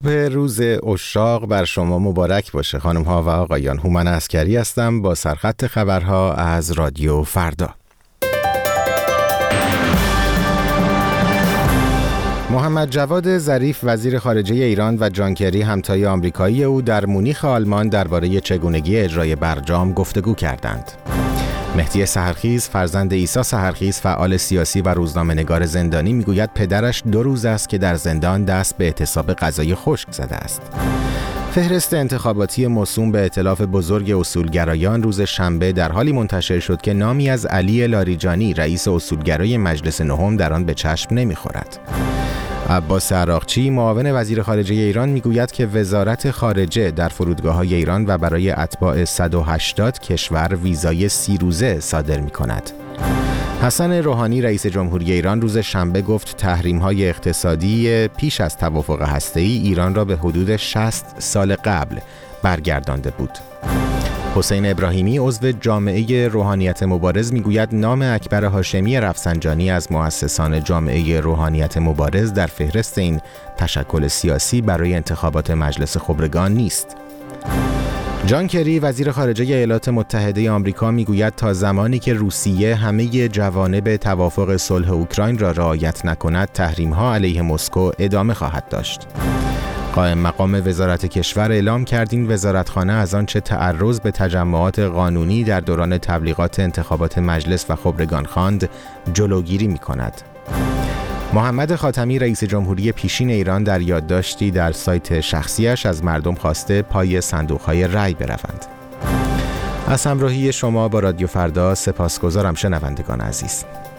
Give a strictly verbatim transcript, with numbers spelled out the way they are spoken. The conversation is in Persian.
به روز عشاق بر شما مبارک باشه خانم ها و آقایان. هومن عسکری هستم با سرخط خبرها از رادیو فردا. محمد جواد ظریف وزیر خارجه ایران و جان کری همتای آمریکایی او در مونیخ آلمان درباره چگونگی اجرای برجام گفتگو کردند. مهدی سحرخیز فرزند عیسی سحرخیز فعال سیاسی و روزنامه‌نگار زندانی میگوید پدرش دو روز است که در زندان دست به اعتصاب غذای خشک زده است. فهرست انتخاباتی موسوم به ائتلاف بزرگ اصولگرایان روز شنبه در حالی منتشر شد که نامی از علی لاریجانی رئیس اصولگرای مجلس نهم در آن به چشم نمی‌خورد. عباس عراقچی معاون وزیر خارجه ایران میگوید که وزارت خارجه در فرودگاه‌های ایران و برای اتباع صد و هشتاد کشور ویزای سی روزه صادر می‌کند. حسن روحانی رئیس جمهوری ایران روز شنبه گفت تحریم‌های اقتصادی پیش از توافق هسته‌ای ایران را به حدود شصت سال قبل برگردانده بود. حسین ابراهیمی عضو جامعه روحانیت مبارز میگوید نام اکبر هاشمی رفسنجانی از مؤسسان جامعه روحانیت مبارز در فهرست این تشکل سیاسی برای انتخابات مجلس خبرگان نیست. جان کری وزیر خارجه ایالات متحده آمریکا میگوید تا زمانی که روسیه همه جوانب توافق صلح اوکراین را رعایت نکند تحریم‌ها علیه مسکو ادامه خواهد داشت. قائم مقام وزارت کشور اعلام کرد این وزارتخانه از آنچه تعرض به تجمعات قانونی در دوران تبلیغات انتخابات مجلس و خبرگان خواند جلوگیری می‌کند. محمد خاتمی رئیس جمهوری پیشین ایران در یادداشتی در سایت شخصیش از مردم خواسته پای صندوق‌های رای بروند. از همراهی شما با رادیو فردا سپاسگزارم شنوندگان عزیز.